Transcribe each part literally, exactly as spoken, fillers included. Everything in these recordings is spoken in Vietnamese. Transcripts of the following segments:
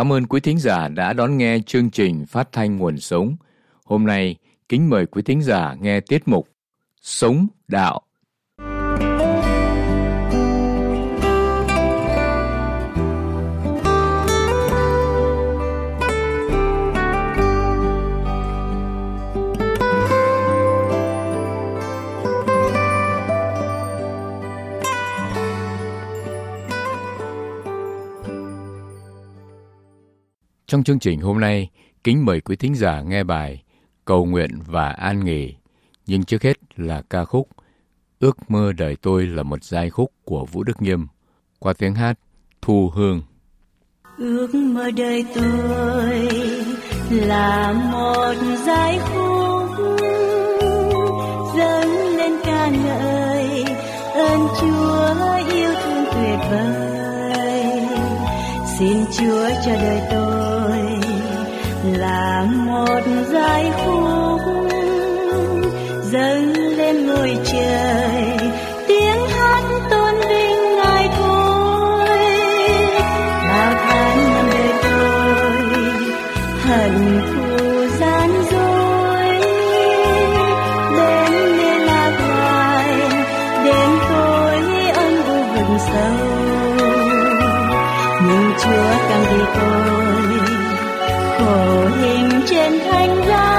Cảm ơn quý thính giả đã đón nghe chương trình phát thanh Nguồn Sống. Hôm nay, kính mời quý thính giả nghe tiết mục Sống Đạo. Trong chương trình hôm nay, kính mời quý thính giả nghe bài Cầu nguyện và an nghỉ. Nhưng trước hết là ca khúc Ước mơ đời tôi là một giai khúc của Vũ Đức Nghiêm qua tiếng hát Thu Hương. Ước mơ đời tôi là một giai khúc dâng lên ca ngợi ơn Chúa yêu thương tuyệt vời. Xin Chúa cho đời tôi là một giai khúc dâng lên ngôi trời, tiếng hát tôn vinh Ngài thôi. Bao tháng năm đời tôi hận thù gian dối, đến nơi lạc loài, đến tôi âm u vực sâu. Nhưng Chúa càng vì tôi khổ hình trên thánh giá,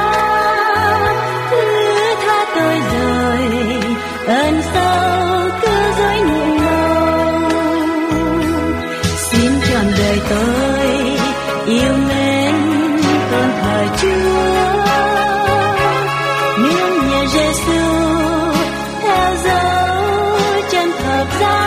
thứ tha tôi rồi, ơn sâu cứ dối nhiệm mong. Xin trọn đời tôi yêu mến tôn thờ Chúa, nương nhờ Giêsu theo dấu chân thập giá.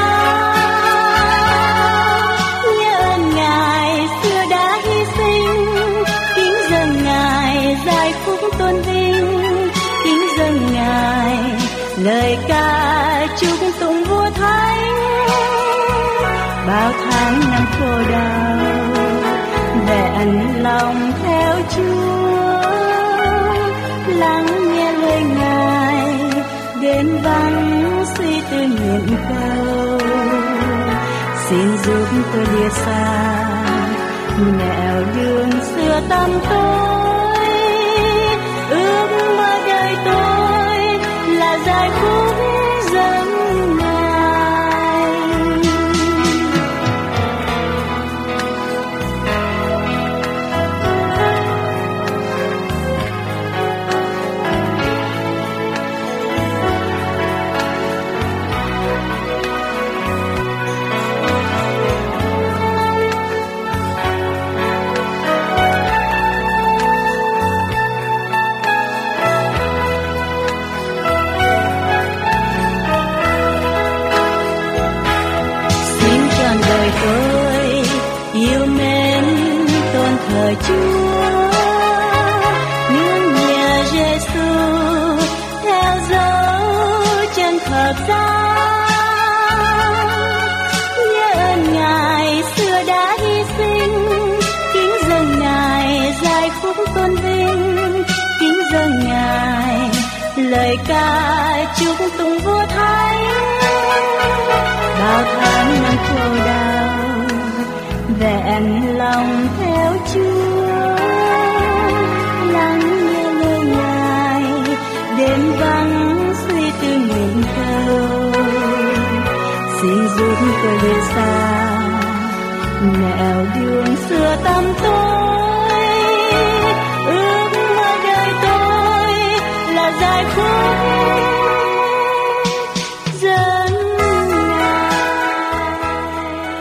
Tôn vinh kính dâng Ngài, lời ca chúc tụng vua thánh. Bao tháng năm khổ đau vẹn lòng theo Chúa, lắng nghe lời Ngài đến vắng suy tư nguyện cầu. Xin giúp tôi lìa xa nẻo đường xưa tăm tối. Ước mơ đời tôi là giai khúc dâng Ngài. Thờ Chúa, nương nhờ Giêsu theo dấu chân thập giá. Nhớ ơn Ngài xưa đã hy sinh, kính dâng Ngài giai khúc tôn vinh, kính dâng Ngài lời ca chúc tụng vua thánh. Bao tháng năm khổ đau vẹn lòng theo Chúa, lắng nghe lời Ngài đến vắng suy tư nguyện cầu. Xin giúp tôi lìa xa nẻo đường xưa tăm tối. Ước mơ đời tôi là giai khúc dâng Ngài.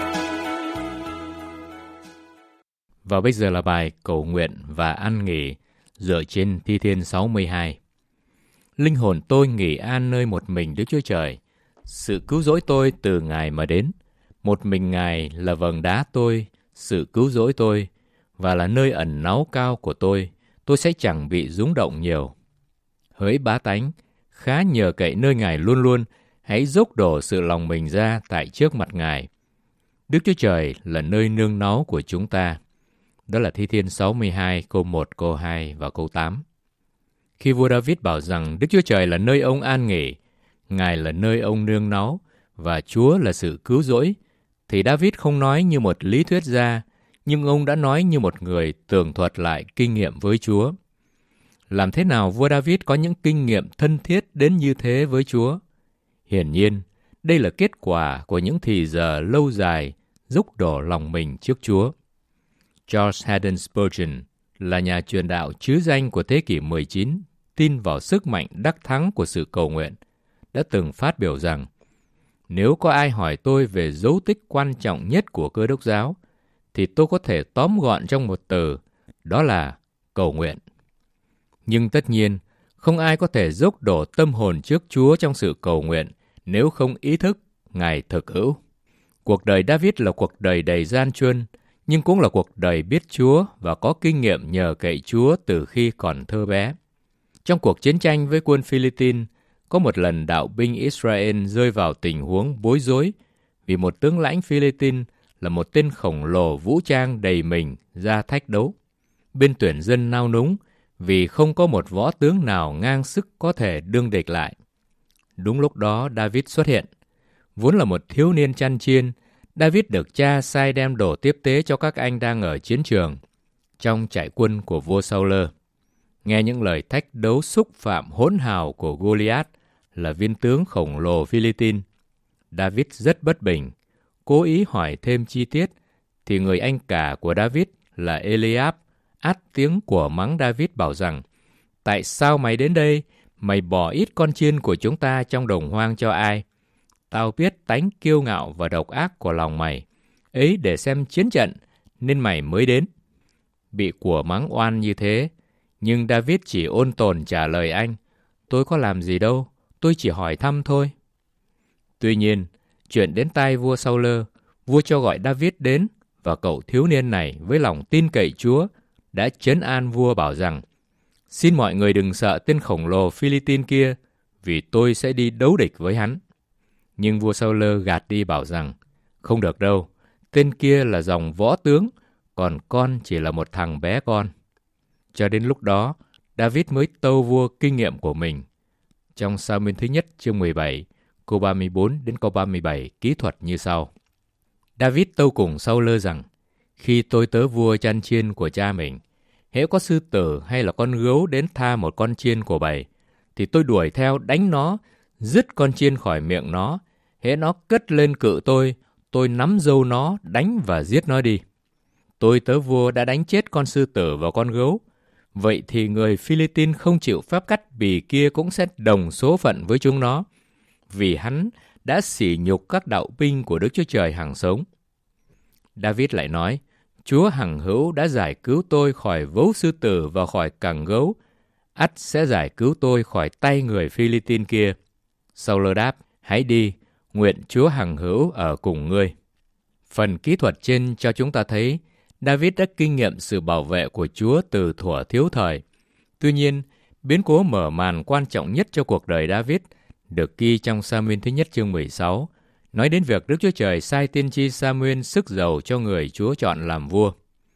Và bây giờ là bài Cầu nguyện và an nghỉ dựa trên Thi Thiên sáu mươi hai. Linh hồn tôi nghỉ an nơi một mình Đức Chúa Trời. Sự cứu rỗi tôi từ Ngài mà đến. Một mình Ngài là vầng đá tôi, sự cứu rỗi tôi, và là nơi ẩn náu cao của tôi. Tôi sẽ chẳng bị rúng động nhiều. Hỡi bá tánh, khá nhờ cậy nơi Ngài luôn luôn, hãy dốc đổ sự lòng mình ra tại trước mặt Ngài. Đức Chúa Trời là nơi nương náu của chúng ta. Đó là Thi Thiên sáu mươi hai, câu một, câu hai và câu tám. Khi vua David bảo rằng Đức Chúa Trời là nơi ông an nghỉ, Ngài là nơi ông nương náu, và Chúa là sự cứu rỗi, thì David không nói như một lý thuyết gia, nhưng ông đã nói như một người tường thuật lại kinh nghiệm với Chúa. Làm thế nào vua David có những kinh nghiệm thân thiết đến như thế với Chúa? Hiển nhiên, đây là kết quả của những thì giờ lâu dài dốc đổ lòng mình trước Chúa. George Haddon Spurgeon là nhà truyền đạo trứ danh của thế kỷ mười chín, tin vào sức mạnh đắc thắng của sự cầu nguyện, đã từng phát biểu rằng, nếu có ai hỏi tôi về dấu tích quan trọng nhất của Cơ Đốc giáo, thì tôi có thể tóm gọn trong một từ, đó là cầu nguyện. Nhưng tất nhiên, không ai có thể dốc đổ tâm hồn trước Chúa trong sự cầu nguyện nếu không ý thức Ngài thực hữu. Cuộc đời David là cuộc đời đầy gian truân, nhưng cũng là cuộc đời biết Chúa và có kinh nghiệm nhờ cậy Chúa từ khi còn thơ bé. Trong cuộc chiến tranh với quân Philippines, có một lần đạo binh Israel rơi vào tình huống bối rối vì một tướng lãnh Philippines là một tên khổng lồ vũ trang đầy mình ra thách đấu. Bên tuyển dân nao núng vì không có một võ tướng nào ngang sức có thể đương địch lại. Đúng lúc đó David xuất hiện. Vốn là một thiếu niên chăn chiên, David được cha sai đem đồ tiếp tế cho các anh đang ở chiến trường, trong trại quân của vua Saul. Nghe những lời thách đấu xúc phạm hỗn hào của Goliath là viên tướng khổng lồ Philippines, David rất bất bình, cố ý hỏi thêm chi tiết, thì người anh cả của David là Eliab át tiếng của mắng David bảo rằng, tại sao mày đến đây, mày bỏ ít con chiên của chúng ta trong đồng hoang cho ai? Tao biết tánh kiêu ngạo và độc ác của lòng mày, ấy để xem chiến trận, nên mày mới đến. Bị của mắng oan như thế, nhưng David chỉ ôn tồn trả lời anh, tôi có làm gì đâu, tôi chỉ hỏi thăm thôi. Tuy nhiên, chuyện đến tai vua Saul, vua cho gọi David đến, và cậu thiếu niên này với lòng tin cậy Chúa đã trấn an vua bảo rằng, xin mọi người đừng sợ tên khổng lồ Philippines kia, vì tôi sẽ đi đấu địch với hắn. Nhưng vua Saul gạt đi bảo rằng, không được đâu, tên kia là dòng võ tướng, còn con chỉ là một thằng bé con. Cho đến lúc đó, David mới tâu vua kinh nghiệm của mình. Trong Sa-muên thứ nhất chương mười bảy, câu ba mươi bốn đến câu ba mươi bảy kỹ thuật như sau. David tâu cùng Saul rằng, khi tôi tớ vua chăn chiên của cha mình, hễ có sư tử hay là con gấu đến tha một con chiên của bầy, thì tôi đuổi theo đánh nó, dứt con chiên khỏi miệng nó. Hễ nó cất lên cự tôi, tôi nắm râu nó, đánh và giết nó đi. Tôi tớ vua đã đánh chết con sư tử và con gấu. Vậy thì người Philippines không chịu phép cắt bì kia cũng sẽ đồng số phận với chúng nó, vì hắn đã sỉ nhục các đạo binh của Đức Chúa Trời hằng sống. David lại nói, Chúa hằng hữu đã giải cứu tôi khỏi vấu sư tử và khỏi cẳng gấu, ắt sẽ giải cứu tôi khỏi tay người Philippines kia. Saul đáp, hãy đi, nguyện Chúa hằng hữu ở cùng ngươi. Phần kỹ thuật trên cho chúng ta thấy David đã kinh nghiệm sự bảo vệ của Chúa từ thuở thiếu thời. Tuy nhiên, biến cố mở màn quan trọng nhất cho cuộc đời David được ghi trong Sa-muên thứ nhất chương mười sáu, nói đến việc Đức Chúa Trời sai tiên tri Sa-muên sức dầu cho người Chúa chọn làm vua.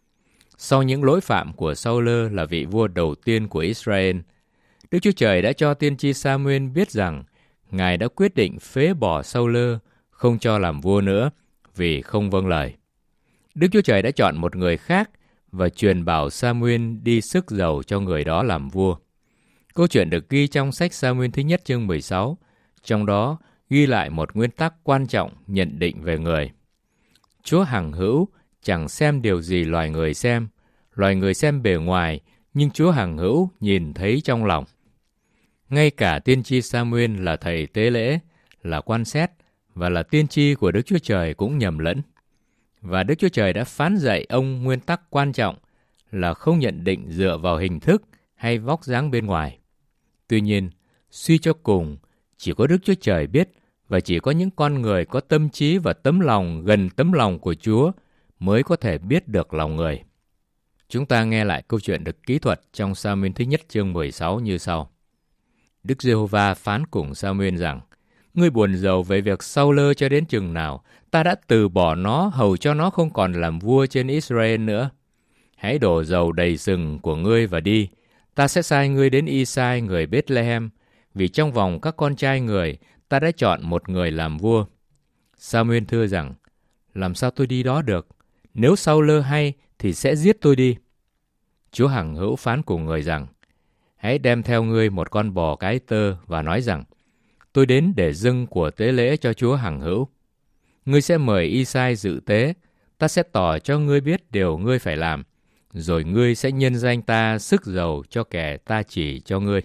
Sau những lỗi phạm của Saul là vị vua đầu tiên của Israel, Đức Chúa Trời đã cho tiên tri Sa-muên biết rằng Ngài đã quyết định phế bỏ Saul, không cho làm vua nữa, vì không vâng lời. Đức Chúa Trời đã chọn một người khác và truyền bảo Sa-muên đi sức dầu cho người đó làm vua. Câu chuyện được ghi trong sách Sa-muên thứ nhất chương mười sáu, trong đó ghi lại một nguyên tắc quan trọng nhận định về người. Chúa hằng hữu chẳng xem điều gì loài người xem, loài người xem bề ngoài, nhưng Chúa hằng hữu nhìn thấy trong lòng. Ngay cả tiên tri Sa-muên là thầy tế lễ, là quan xét và là tiên tri của Đức Chúa Trời cũng nhầm lẫn. Và Đức Chúa Trời đã phán dạy ông nguyên tắc quan trọng là không nhận định dựa vào hình thức hay vóc dáng bên ngoài. Tuy nhiên, suy cho cùng, chỉ có Đức Chúa Trời biết và chỉ có những con người có tâm trí và tấm lòng gần tấm lòng của Chúa mới có thể biết được lòng người. Chúng ta nghe lại câu chuyện được kỹ thuật trong Sa-muên thứ nhất chương mười sáu như sau. Đức Giê-hô-va phán cùng Sa-muên rằng, ngươi buồn rầu về việc Saul cho đến chừng nào, ta đã từ bỏ nó hầu cho nó không còn làm vua trên Israel nữa. Hãy đổ dầu đầy sừng của ngươi và đi, ta sẽ sai ngươi đến Y-sai người Bethlehem, vì trong vòng các con trai người, ta đã chọn một người làm vua. Sa-muên thưa rằng, làm sao tôi đi đó được? Nếu Sau-lơ hay thì sẽ giết tôi đi. Chúa hằng hữu phán cùng người rằng, hãy đem theo ngươi một con bò cái tơ và nói rằng, tôi đến để dâng của tế lễ cho Chúa hằng hữu. Ngươi sẽ mời Y-sai dự tế, ta sẽ tỏ cho ngươi biết điều ngươi phải làm, rồi ngươi sẽ nhân danh ta sức giàu cho kẻ ta chỉ cho ngươi.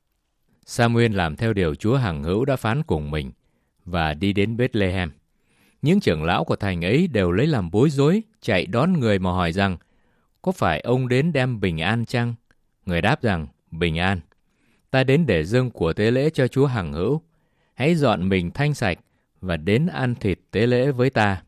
Sa-muên làm theo điều Chúa hằng hữu đã phán cùng mình, và đi đến Bethlehem. Những trưởng lão của thành ấy đều lấy làm bối rối, chạy đón người mà hỏi rằng, có phải ông đến đem bình an chăng? Người đáp rằng, bình an. Ta đến để dâng của tế lễ cho Chúa hằng hữu. Hãy dọn mình thanh sạch và đến ăn thịt tế lễ với ta.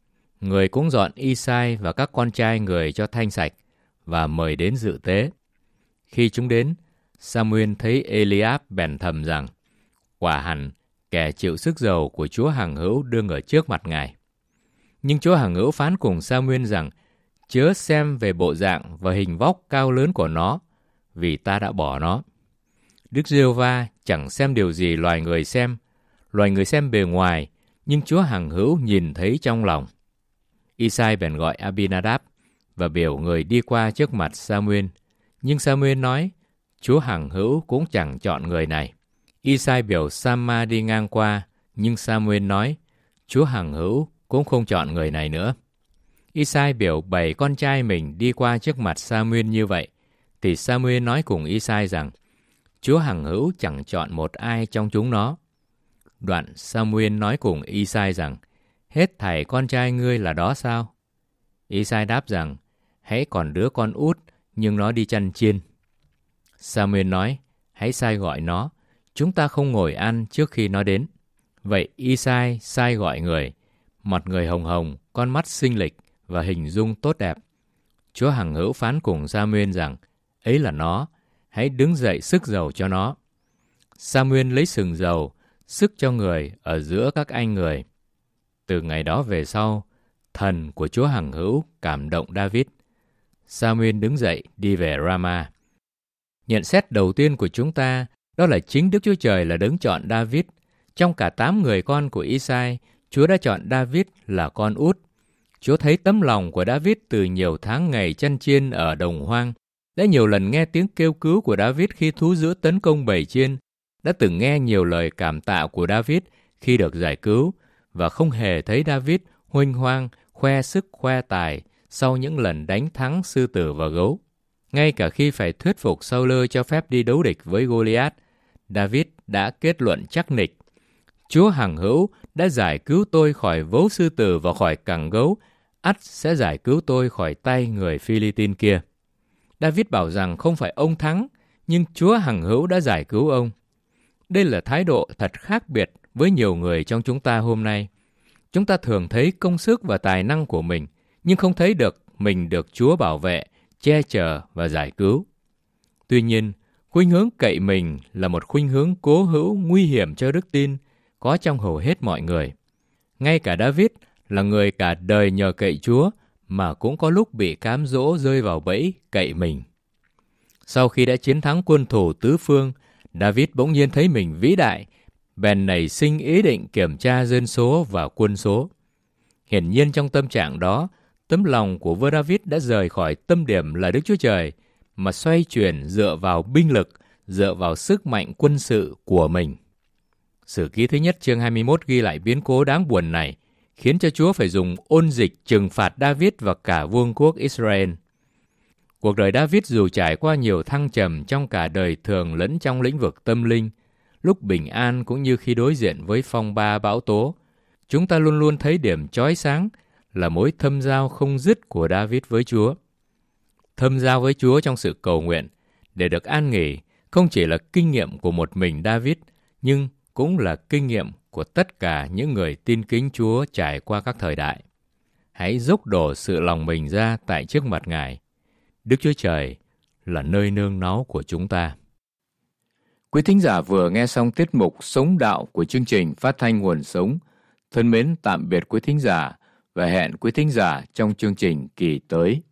Người cũng dọn Y-sai và các con trai người cho thanh sạch và mời đến dự tế. Khi chúng đến, Sa-muên thấy Eliab bèn thầm rằng, quả hẳn kẻ chịu sức giàu của Chúa hằng hữu đương ở trước mặt ngài. Nhưng Chúa hằng hữu phán cùng Sa-muên rằng, chớ xem về bộ dạng và hình vóc cao lớn của nó, vì ta đã bỏ nó. Đức Giê-hô-va chẳng xem điều gì loài người xem, loài người xem bề ngoài, nhưng Chúa hằng hữu nhìn thấy trong lòng. Y-sai bèn gọi Abinadab và biểu người đi qua trước mặt Sa-muên. Nhưng Sa-muên nói, Chúa hằng hữu cũng chẳng chọn người này. Y-sai biểu Sa-ma đi ngang qua, nhưng Sa-muên nói, Chúa hằng hữu cũng không chọn người này nữa. Y-sai biểu bảy con trai mình đi qua trước mặt Sa-muên như vậy, thì Sa-muên nói cùng Y-sai rằng, Chúa hằng hữu chẳng chọn một ai trong chúng nó. Đoạn Sa-muên nói cùng Y-sai rằng, hết thảy con trai ngươi là đó sao? Y-sai đáp rằng, hãy còn đứa con út, nhưng nó đi chăn chiên. Sa-muên nói, hãy sai gọi nó, chúng ta không ngồi ăn trước khi nó đến. Vậy Y-sai sai gọi người, mặt người hồng hồng, con mắt xinh lịch và hình dung tốt đẹp. Chúa hằng hữu phán cùng Sa-muên rằng, ấy là nó, hãy đứng dậy sức dầu cho nó. Sa-muên lấy sừng dầu, sức cho người ở giữa các anh người. Từ ngày đó về sau, thần của Chúa hằng hữu cảm động David. Sa-muên đứng dậy đi về Rama. Nhận xét đầu tiên của chúng ta, đó là chính Đức Chúa Trời là đấng chọn David. Trong cả tám người con của Y-sai, Chúa đã chọn David là con út. Chúa thấy tấm lòng của David từ nhiều tháng ngày chăn chiên ở đồng hoang, đã nhiều lần nghe tiếng kêu cứu của David khi thú dữ tấn công bầy chiên, đã từng nghe nhiều lời cảm tạ của David khi được giải cứu, và không hề thấy David huênh hoang, khoe sức khoe tài sau những lần đánh thắng sư tử và gấu. Ngay cả khi phải thuyết phục Sau-lơ cho phép đi đấu địch với Goliath, David đã kết luận chắc nịch, Chúa hằng hữu đã giải cứu tôi khỏi vấu sư tử và khỏi cẳng gấu, ắt sẽ giải cứu tôi khỏi tay người Phi-li-tin kia. David bảo rằng không phải ông thắng, nhưng Chúa hằng hữu đã giải cứu ông. Đây là thái độ thật khác biệt với nhiều người trong chúng ta hôm nay. Chúng ta thường thấy công sức và tài năng của mình, nhưng không thấy được mình được Chúa bảo vệ, che chở và giải cứu. Tuy nhiên, khuynh hướng cậy mình là một khuynh hướng cố hữu nguy hiểm cho đức tin, có trong hầu hết mọi người. Ngay cả David là người cả đời nhờ cậy Chúa, mà cũng có lúc bị cám dỗ rơi vào bẫy cậy mình. Sau khi đã chiến thắng quân thù tứ phương, David bỗng nhiên thấy mình vĩ đại, bèn nảy sinh ý định kiểm tra dân số và quân số. Hiển nhiên trong tâm trạng đó, tấm lòng của vua David đã rời khỏi tâm điểm là Đức Chúa Trời, mà xoay chuyển dựa vào binh lực, dựa vào sức mạnh quân sự của mình. Sử ký thứ nhất chương hai mươi mốt ghi lại biến cố đáng buồn này, khiến cho Chúa phải dùng ôn dịch trừng phạt David và cả vương quốc Israel. Cuộc đời David dù trải qua nhiều thăng trầm trong cả đời thường lẫn trong lĩnh vực tâm linh, lúc bình an cũng như khi đối diện với phong ba bão tố, chúng ta luôn luôn thấy điểm chói sáng là mối thâm giao không dứt của David với Chúa. Thâm giao với Chúa trong sự cầu nguyện để được an nghỉ không chỉ là kinh nghiệm của một mình David, nhưng cũng là kinh nghiệm của tất cả những người tin kính Chúa trải qua các thời đại. Hãy dốc đổ sự lòng mình ra tại trước mặt Ngài. Đức Chúa Trời là nơi nương náu của chúng ta. Quý thính giả vừa nghe xong tiết mục Sống Đạo của chương trình Phát thanh Nguồn Sống. Thân mến tạm biệt quý thính giả và hẹn quý thính giả trong chương trình kỳ tới.